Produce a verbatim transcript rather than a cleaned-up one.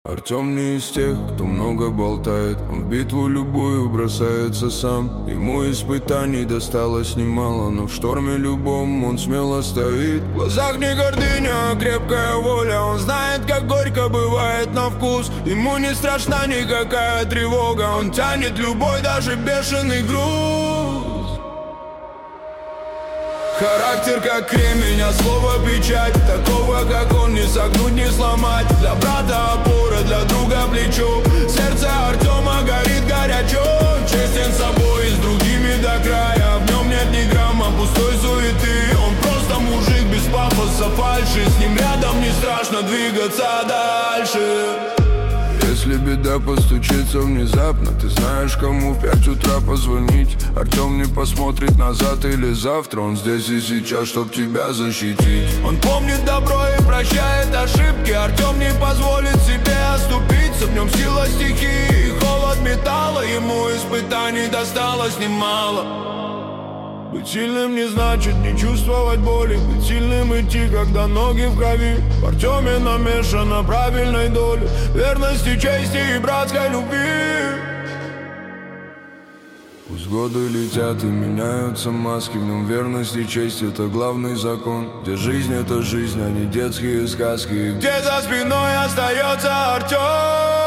Артем не из тех, кто много болтает. Он в битву любую бросается сам. Ему испытаний досталось немало, но в шторме любом он смело стоит. В глазах не гордыня, а крепкая воля. Он знает, как горько бывает на вкус. Ему не страшна никакая тревога. Он тянет любой, даже бешеный груз. Характер как кремень, а слово печать. Такого, как он, не согнуть, не сломать. Для брата опора, для друга плечо. Сердце Артема горит горячо. Честен собой и с другими до края. В нем нет ни грамма пустой суеты. Он просто мужик без пафоса, фальши. С ним рядом не страшно двигаться дальше. Если беда постучится внезапно, ты знаешь, кому в пять утра позвонить. Артем не посмотрит назад или завтра. Он здесь и сейчас, чтоб тебя защитить. Он помнит добро и прощает ошибки. Артем не позволит себе оступиться. В нем сила стихии и холод металла. Ему испытаний досталось немало. Быть сильным не значит не чувствовать боли. Быть сильным идти, когда ноги в крови. В Артеме намешано правильной доли верности, чести и братской любви. Пусть годы летят и меняются маски. В нем верность и честь — это главный закон. Где жизнь — это жизнь, а не детские сказки. Где за спиной остается Артем.